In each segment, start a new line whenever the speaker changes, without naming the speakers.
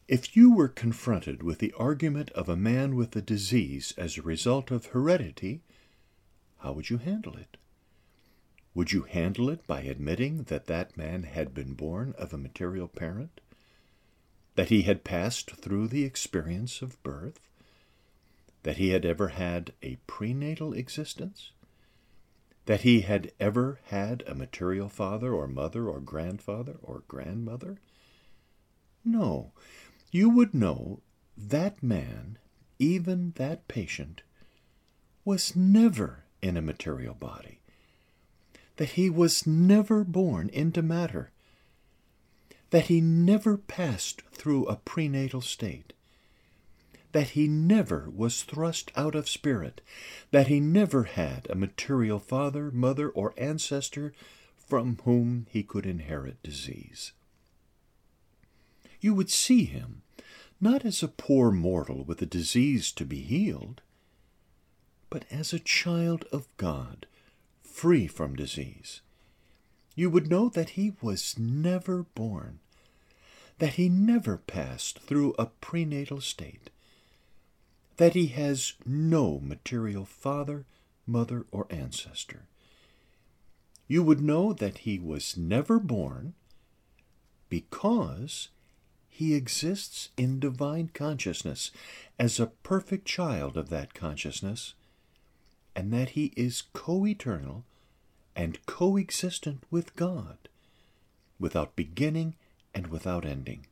If you were confronted with the argument of a man with a disease as a result of heredity, how would you handle it? Would you handle it by admitting that that man had been born of a material parent? That he had passed through the experience of birth? That he had ever had a prenatal existence? That he had ever had a material father or mother or grandfather or grandmother? No, you would know that man, even that patient, was never in a material body, that he was never born into matter, that he never passed through a prenatal state, that he never was thrust out of spirit, that he never had a material father, mother, or ancestor from whom he could inherit disease. You would see him not as a poor mortal with a disease to be healed, but as a child of God, free from disease. You would know that he was never born, that he never passed through a prenatal state, that he has no material father, mother, or ancestor. You would know that he was never born because he exists in divine consciousness as a perfect child of that consciousness, and that he is co-eternal and co-existent with God, without beginning and without ending.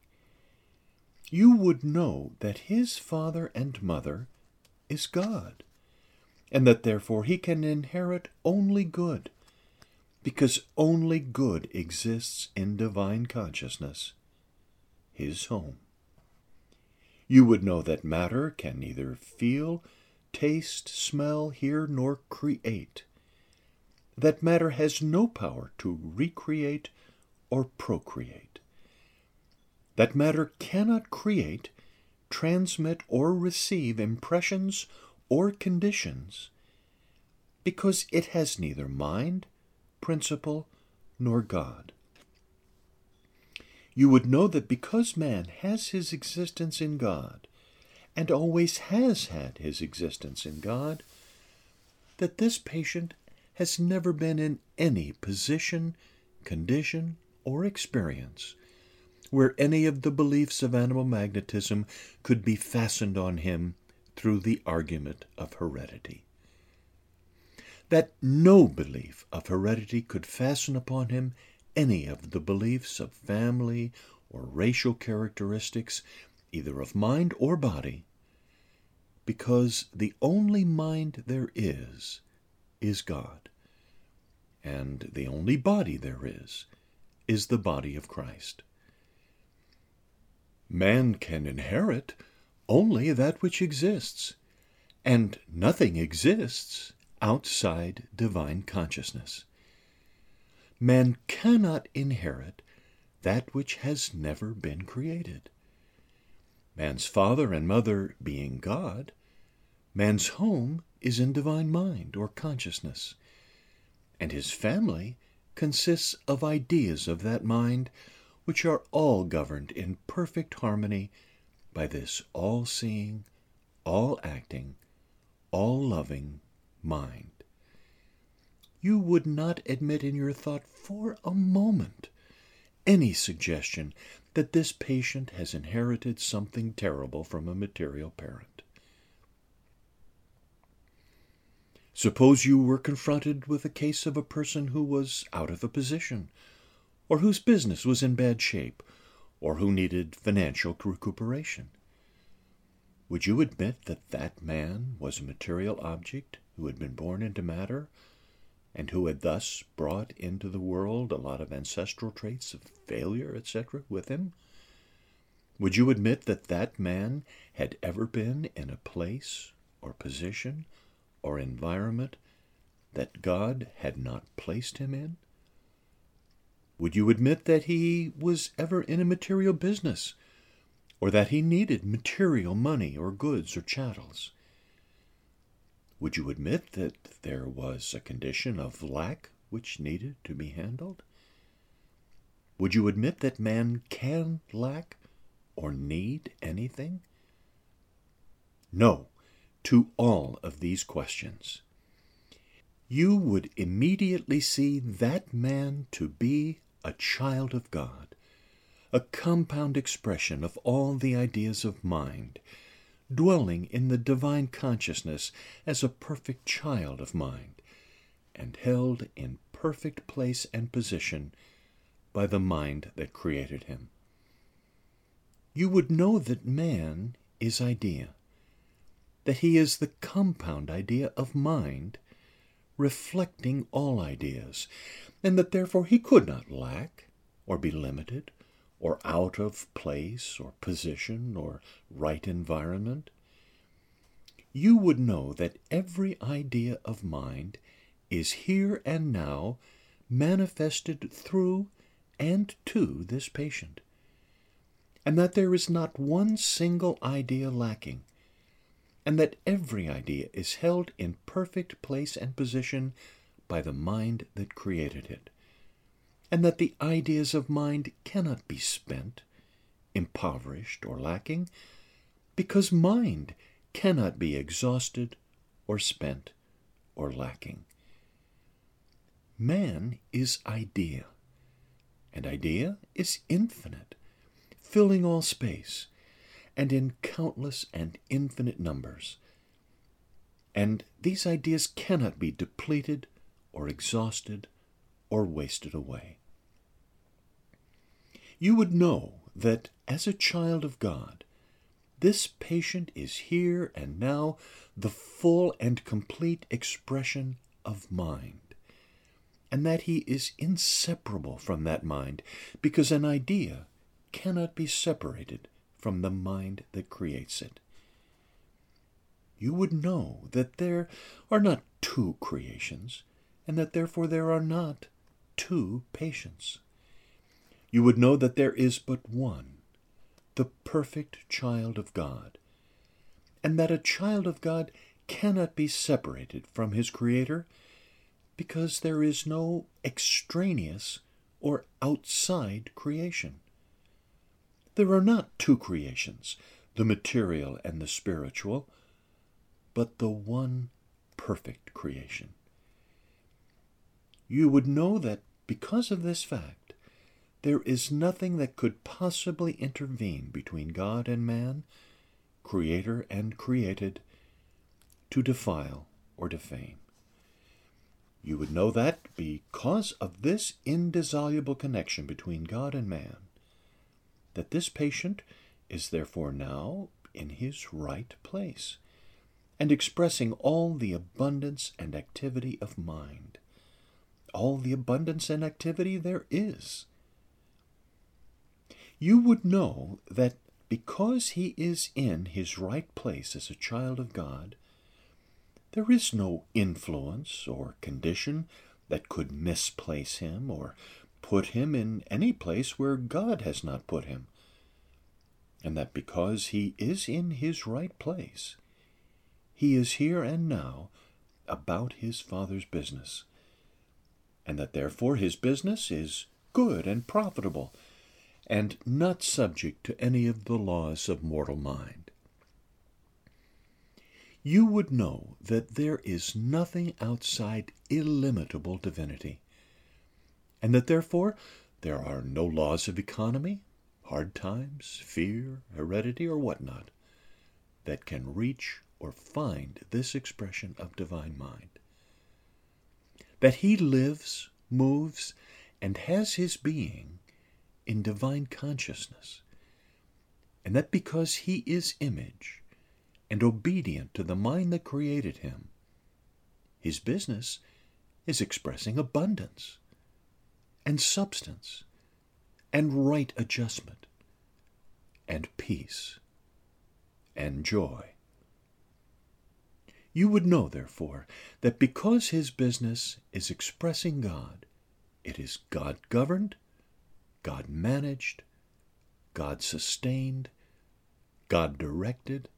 You would know that his father and mother is God, and that therefore he can inherit only good, because only good exists in divine consciousness, his home. You would know that matter can neither feel, taste, smell, hear, nor create, that matter has no power to recreate or procreate, that matter cannot create, transmit, or receive impressions or conditions, because it has neither mind, principle, nor God. You would know that because man has his existence in God, and always has had his existence in God, that this patient has never been in any position, condition, or experience where any of the beliefs of animal magnetism could be fastened on him through the argument of heredity. That no belief of heredity could fasten upon him any of the beliefs of family or racial characteristics, either of mind or body, because the only mind there is God, and the only body there is the body of Christ. Man can inherit only that which exists, and nothing exists outside divine consciousness. Man cannot inherit that which has never been created. Man's father and mother being God, man's home is in divine mind or consciousness, and his family consists of ideas of that mind which are all governed in perfect harmony by this all-seeing, all-acting, all-loving mind. You would not admit in your thought for a moment any suggestion that this patient has inherited something terrible from a material parent. Suppose you were confronted with a case of a person who was out of a position, or whose business was in bad shape, or who needed financial recuperation. Would you admit that that man was a material object who had been born into matter, and who had thus brought into the world a lot of ancestral traits of failure, etc., with him? Would you admit that that man had ever been in a place or position or environment that God had not placed him in? Would you admit that he was ever in a material business, or that he needed material money or goods or chattels? Would you admit that there was a condition of lack which needed to be handled? Would you admit that man can lack or need anything? No to all of these questions. You would immediately see that man to be a child of God, a compound expression of all the ideas of mind, dwelling in the divine consciousness as a perfect child of mind, and held in perfect place and position by the mind that created him. You would know that man is idea, that he is the compound idea of mind, reflecting all ideas, and that therefore he could not lack, or be limited, or out of place, or position, or right environment. You would know that every idea of mind is here and now manifested through and to this patient, and that there is not one single idea lacking, and that every idea is held in perfect place and position by the mind that created it, and that the ideas of mind cannot be spent, impoverished, or lacking, because mind cannot be exhausted or spent or lacking. Man is idea, and idea is infinite, filling all space, and in countless and infinite numbers. And these ideas cannot be depleted or exhausted or wasted away. You would know that as a child of God, this patient is here and now the full and complete expression of mind, and that he is inseparable from that mind, because an idea cannot be separated from the mind that creates it. You would know that there are not two creations, and that therefore there are not two patients. You would know that there is but one, the perfect child of God, and that a child of God cannot be separated from his Creator, because there is no extraneous or outside creation. There are not two creations, the material and the spiritual, but the one perfect creation. You would know that because of this fact, there is nothing that could possibly intervene between God and man, Creator and created, to defile or defame. You would know that because of this indissoluble connection between God and man, that this patient is therefore now in his right place, and expressing all the abundance and activity of mind, all the abundance and activity there is. You would know that because he is in his right place as a child of God, there is no influence or condition that could misplace him or put him in any place where God has not put him, and that because he is in his right place, he is here and now about his Father's business, and that therefore his business is good and profitable, and not subject to any of the laws of mortal mind. You would know that there is nothing outside illimitable divinity, and that therefore there are no laws of economy, hard times, fear, heredity, or whatnot that can reach or find this expression of divine mind. That he lives, moves, and has his being in divine consciousness, and that because he is image and obedient to the mind that created him, his business is expressing abundance and substance and right adjustment and peace and joy. You would know, therefore, that because his business is expressing God, it is God-governed, God-managed, God-sustained, God-directed,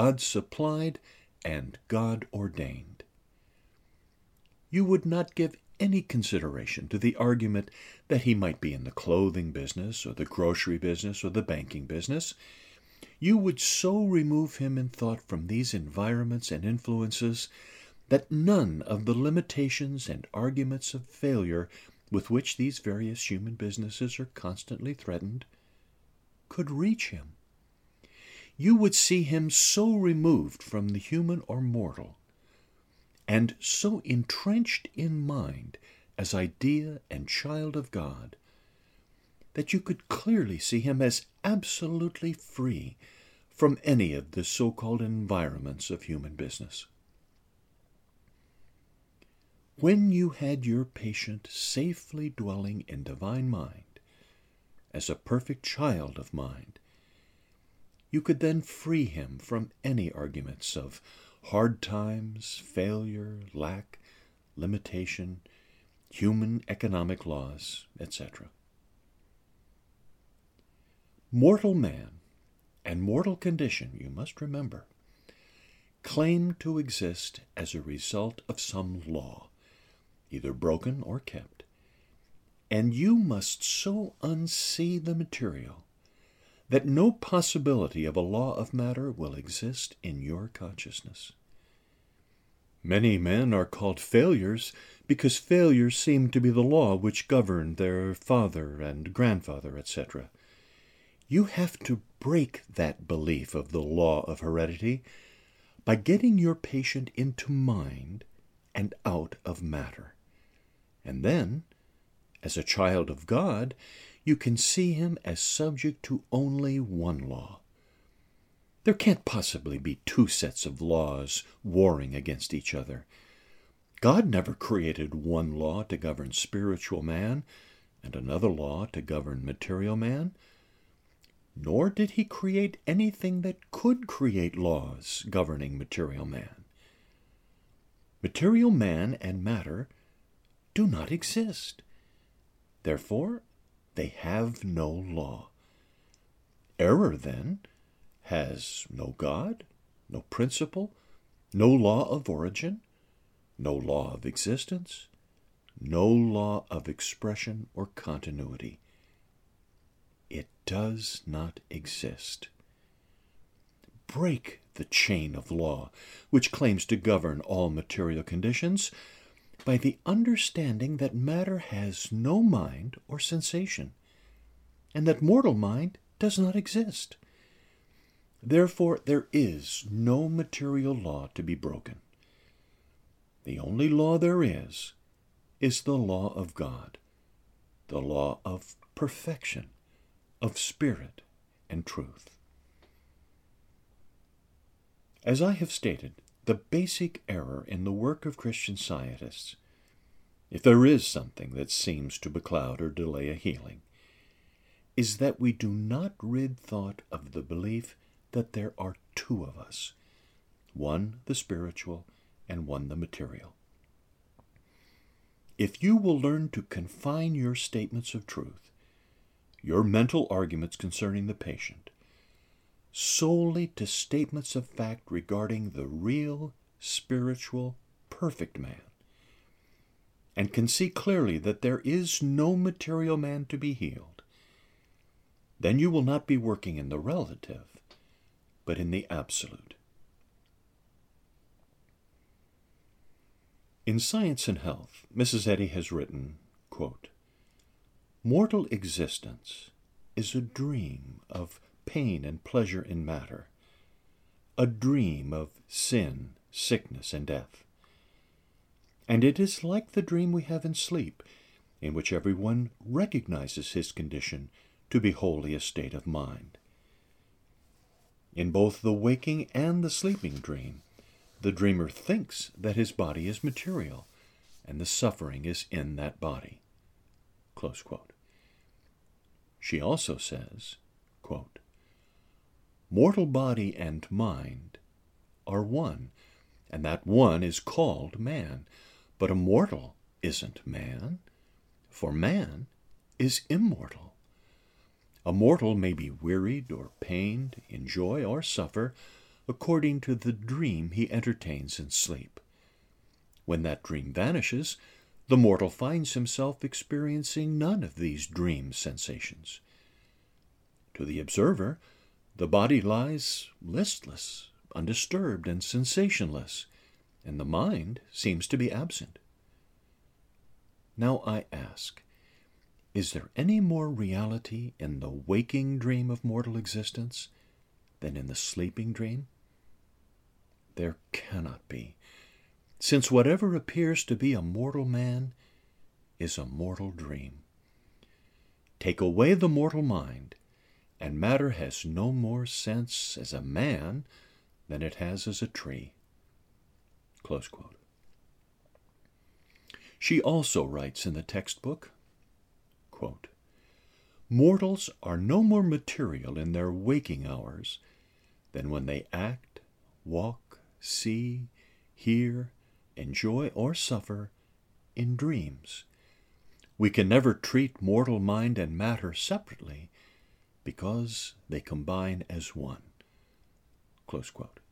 God-supplied, and God-ordained. You would not give any consideration to the argument that he might be in the clothing business or the grocery business or the banking business, you would so remove him in thought from these environments and influences that none of the limitations and arguments of failure with which these various human businesses are constantly threatened could reach him. You would see him so removed from the human or mortal, and so entrenched in mind as idea and child of God, that you could clearly see him as absolutely free from any of the so-called environments of human business. When you had your patient safely dwelling in divine mind, as a perfect child of mind, you could then free him from any arguments of hard times, failure, lack, limitation, human economic laws, etc. Mortal man and mortal condition, you must remember, claim to exist as a result of some law, either broken or kept, and you must so unsee the material that no possibility of a law of matter will exist in your consciousness. Many men are called failures because failures seem to be the law which governed their father and grandfather, etc. You have to break that belief of the law of heredity by getting your patient into mind and out of matter. And then, as a child of God, you can see him as subject to only one law. There can't possibly be two sets of laws warring against each other. God never created one law to govern spiritual man and another law to govern material man, nor did he create anything that could create laws governing material man. Material man and matter do not exist. Therefore, they have no law. Error, then, has no God, no principle, no law of origin, no law of existence, no law of expression or continuity. It does not exist. Break the chain of law which claims to govern all material conditions by the understanding that matter has no mind or sensation, and that mortal mind does not exist. Therefore, there is no material law to be broken. The only law there is the law of God, the law of perfection, of spirit and truth. As I have stated, the basic error in the work of Christian Scientists, if there is something that seems to becloud or delay a healing, is that we do not rid thought of the belief that there are two of us, one the spiritual and one the material. If you will learn to confine your statements of truth, your mental arguments concerning the patient, solely to statements of fact regarding the real, spiritual, perfect man, and can see clearly that there is no material man to be healed, then you will not be working in the relative, but in the absolute. In Science and Health, Mrs. Eddy has written, quote, "Mortal existence is a dream of pain and pleasure in matter, a dream of sin, sickness, and death. And it is like the dream we have in sleep, in which everyone recognizes his condition to be wholly a state of mind. In both the waking and the sleeping dream, the dreamer thinks that his body is material, and the suffering is in that body." Close quote. She also says, quote, "Mortal body and mind are one, and that one is called man. But a mortal isn't man, for man is immortal. A mortal may be wearied or pained, enjoy or suffer, according to the dream he entertains in sleep. When that dream vanishes, the mortal finds himself experiencing none of these dream sensations. To the observer, the body lies listless, undisturbed, and sensationless, and the mind seems to be absent. Now I ask, is there any more reality in the waking dream of mortal existence than in the sleeping dream? There cannot be, since whatever appears to be a mortal man is a mortal dream. Take away the mortal mind, and matter has no more sense as a man than it has as a tree. Close quote. She also writes in the textbook, quote, mortals are no more material in their waking hours than when they act, walk, see, hear, enjoy, or suffer in dreams. We can never treat mortal mind and matter separately because they combine as one. Close quote.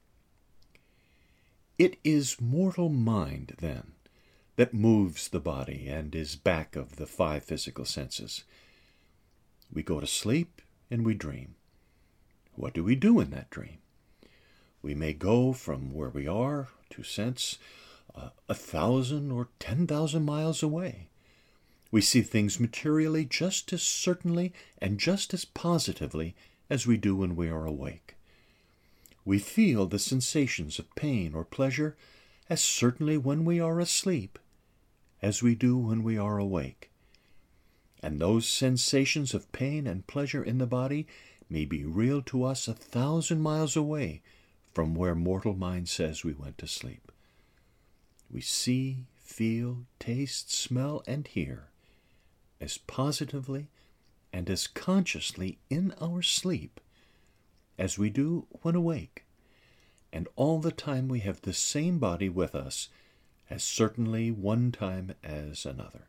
It is mortal mind, then, that moves the body and is back of the five physical senses. We go to sleep and we dream. What do we do in that dream? We may go from where we are to sense 1,000 or 10,000 miles away. We see things materially just as certainly and just as positively as we do when we are awake. We feel the sensations of pain or pleasure as certainly when we are asleep as we do when we are awake. And those sensations of pain and pleasure in the body may be real to us 1,000 miles away from where mortal mind says we went to sleep. We see, feel, taste, smell, and hear as positively and as consciously in our sleep as we do when awake, and all the time we have the same body with us as certainly one time as another.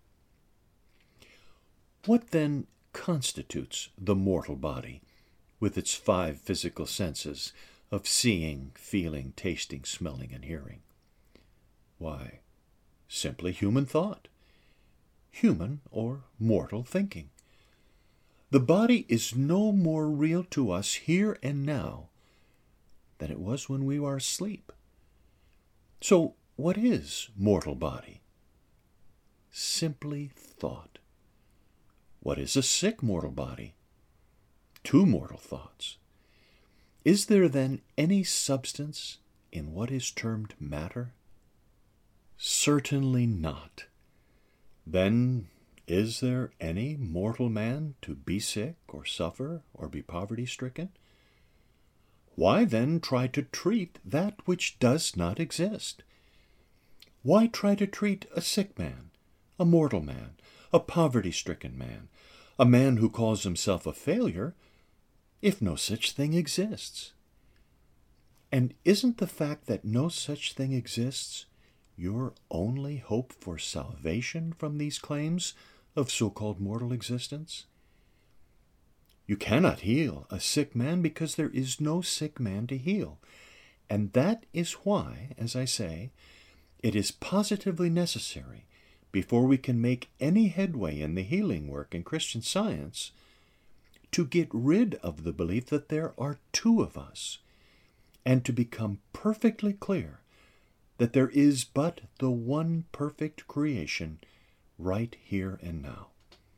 What then constitutes the mortal body with its five physical senses of seeing, feeling, tasting, smelling, and hearing? Why, simply human thought, human or mortal thinking. The body is no more real to us here and now than it was when we were asleep. So, what is mortal body? Simply thought. What is a sick mortal body? Two mortal thoughts. Is there then any substance in what is termed matter? Certainly not. Then is there any mortal man to be sick or suffer or be poverty-stricken? Why then try to treat that which does not exist? Why try to treat a sick man, a mortal man, a poverty-stricken man, a man who calls himself a failure, if no such thing exists? And isn't the fact that no such thing exists your only hope for salvation from these claims of so-called mortal existence? You cannot heal a sick man because there is no sick man to heal. And that is why, as I say, it is positively necessary, before we can make any headway in the healing work in Christian Science, to get rid of the belief that there are two of us, and to become perfectly clear that there is but the one perfect creation right here and now.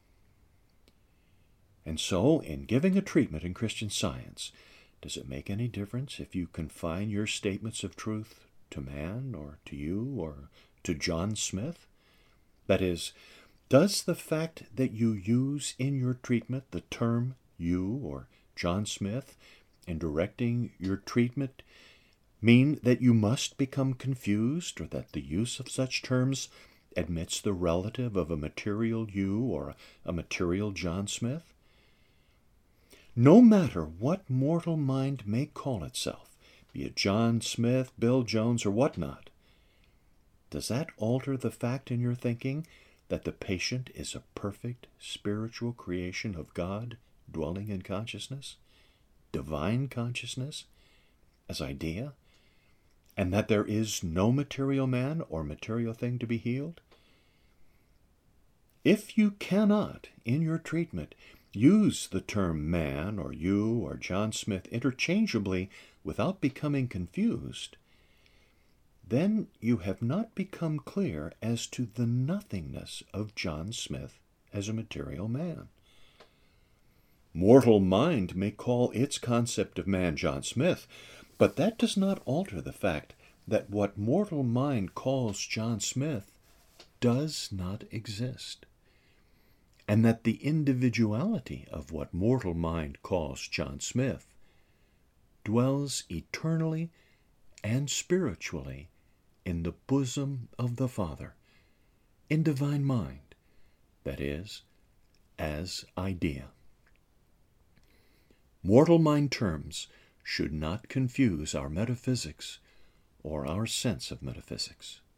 And so, in giving a treatment in Christian Science, does it make any difference if you confine your statements of truth to man, or to you, or to John Smith? That is, does the fact that you use in your treatment the term you or John Smith in directing your treatment mean that you must become confused, or that the use of such terms admits the relative of a material you or a material John Smith? No matter what mortal mind may call itself, be it John Smith, Bill Jones, or whatnot, does that alter the fact in your thinking that the patient is a perfect spiritual creation of God dwelling in consciousness, divine consciousness, as idea, and that there is no material man or material thing to be healed? If you cannot, in your treatment, use the term man or you or John Smith interchangeably without becoming confused, then you have not become clear as to the nothingness of John Smith as a material man. Mortal mind may call its concept of man John Smith, but that does not alter the fact that what mortal mind calls John Smith does not exist, and that the individuality of what mortal mind calls John Smith dwells eternally and spiritually in the bosom of the Father, in divine mind, that is, as idea. Mortal mind terms should not confuse our metaphysics or our sense of metaphysics.